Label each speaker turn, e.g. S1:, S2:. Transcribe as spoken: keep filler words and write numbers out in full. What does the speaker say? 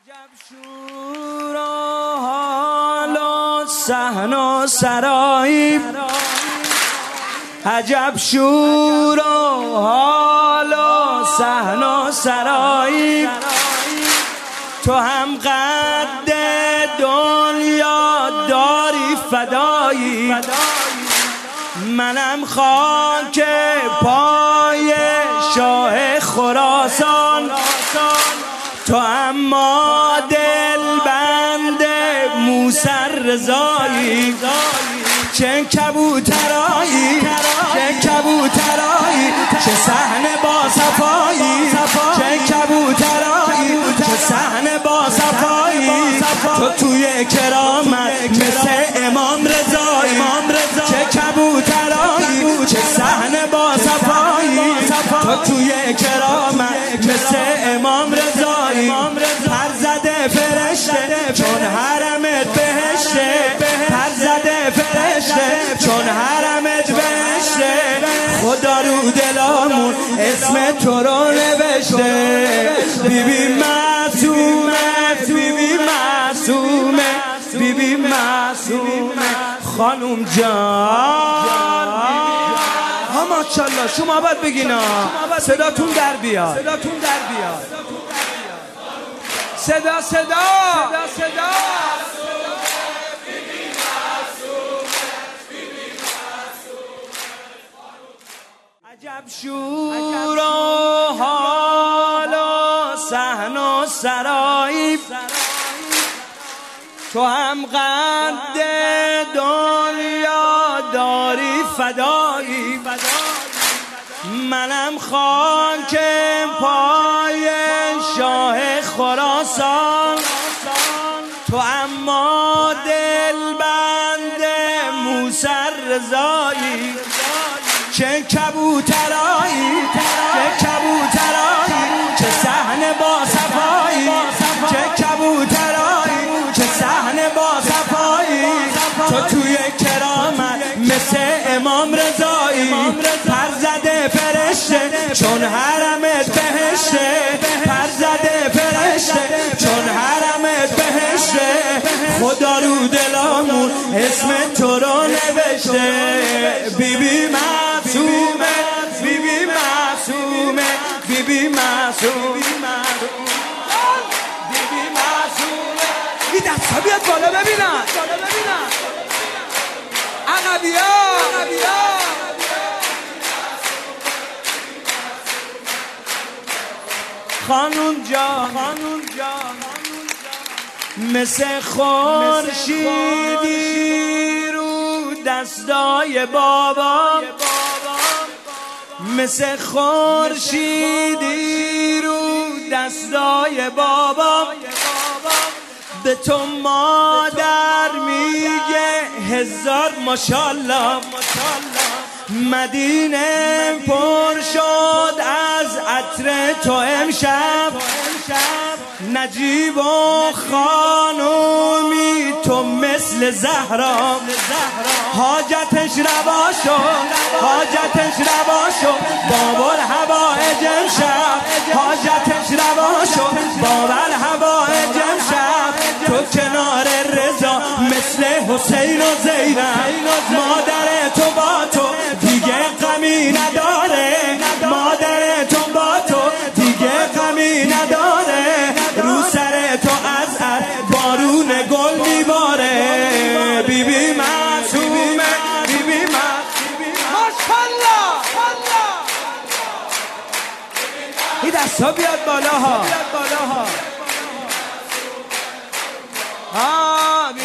S1: عجب شور و حال و صحن و سرایی، عجب شور و حال و صحن و سرایی، تو هم قد دنیا داری فدایی، منم خاک پای شاه خراسان، تو اما دل بند موسی رضایی، چه کبوترایی چه کبوترایی چه صحن با صفایی، چه کبوترایی چه صحن با صفایی، تو توی کرامت مثل امام رضایی، چه کبوترایی چه صحن با صفایی، تو توی کرامت مثل امام رضایی، پر زده فرشته چون حرمت بهشته، پر زده فرشته چون حرمت بهشته، خدا رو دلامون اسم تو رو نوشته، بیبی معصومه بیبی معصومه بیبی معصومه خانوم جان. ها ماشاءالله شما باید بگین صداتون در بیاد، صداتون در بیاد، صدا صدا صدا صدا. عجب شور و حال و صحن و سرایی، تو هم قد دنیا داری فدایی، منم خاک پای شاه خراسان، تو اما دل بند موسی رضایی، چه کبوترایی چه کبوترایی چه صحن با صفایی، چه کبوترایی چه صحن با صفایی، تو توی کرامت مثل امام رضایی، پر زده فرشته چون حرمت بهشته، پر زده فرشته چون حرمت بهشته، خدا رو دلامون اسم تو رو نوشته، بیبی معصومه بیبی معصومه بیبی معصومه بیبی معصومه. این دستا بیاد بالا ببینن، عقبیا عقبیا. خانون جان خانون جان مثل خورشیدی رو دستای بابا، مثل خورشیدی رو دستای بابا، به تو مادر میگه هزار ماشاءالله، مدینه پر شد از عطر تو امشب، نجیب و خانومی تو مثل زهرا، حاجتش روا شد حاجتش روا شد بابا الهوائج امشب، حاجتش روا شد بابا الهوائج امشب، تو کنار رضا مثل حسین و زینب، مادر تو با تو دیگه غمی نداره، مادر تو با تو دیگه غمی نداره، رو سر تو از عطر بارون گل میباره، بیبی معصومه بیبی معصومه ماشاءالله. این دستا بیاد بالا ها، ها